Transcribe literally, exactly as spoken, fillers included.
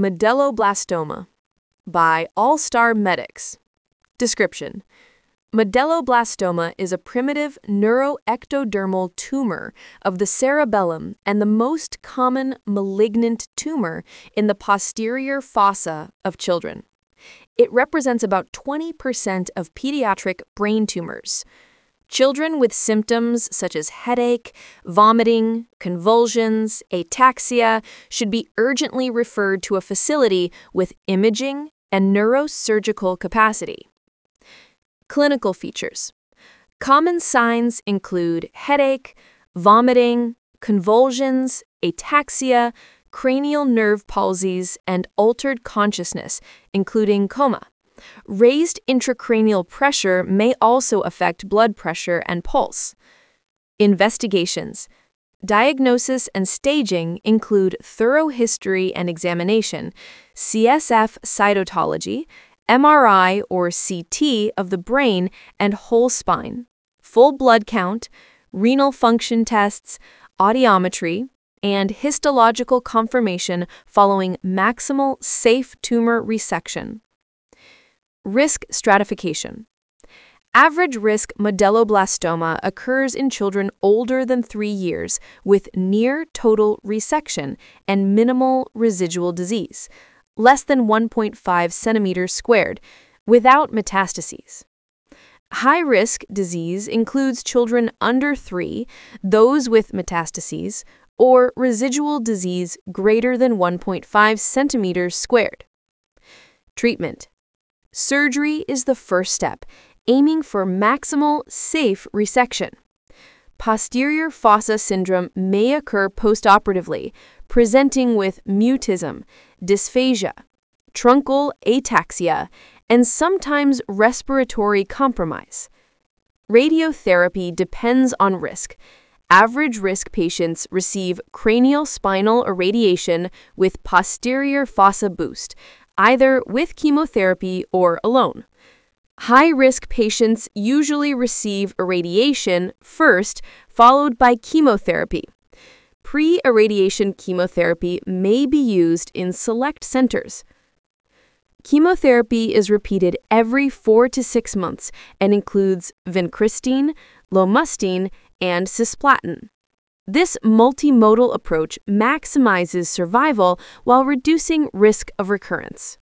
Medulloblastoma by All Star Medics. Description: Medulloblastoma is a primitive neuroectodermal tumor of the cerebellum and the most common malignant tumor in the posterior fossa of children. It represents about twenty percent of pediatric brain tumors. Children with symptoms such as headache, vomiting, convulsions, ataxia should be urgently referred to a facility with imaging and neurosurgical capacity. Clinical features. Common signs include headache, vomiting, convulsions, ataxia, cranial nerve palsies, and altered consciousness, including coma. Raised intracranial pressure may also affect blood pressure and pulse. Investigations. Diagnosis and staging include thorough history and examination, C S F cytology, M R I or C T of the brain and whole spine, full blood count, renal function tests, audiometry, and histological confirmation following maximal safe tumor resection. Risk stratification. Average risk medulloblastoma occurs in children older than three years with near total resection and minimal residual disease, less than one point five centimeters squared, without metastases. High-risk disease includes children under three, those with metastases, or residual disease greater than one point five centimeters squared. Treatment. Surgery is the first step, aiming for maximal safe resection. Posterior fossa syndrome may occur postoperatively, presenting with mutism, dysphagia, truncal ataxia, and sometimes respiratory compromise. Radiotherapy depends on risk. Average risk patients receive cranial spinal irradiation with posterior fossa boost, either with chemotherapy or alone. High-risk patients usually receive irradiation first, followed by chemotherapy. Pre-irradiation chemotherapy may be used in select centers. Chemotherapy is repeated every four to six months and includes vincristine, lomustine, and cisplatin. This multimodal approach maximizes survival while reducing risk of recurrence.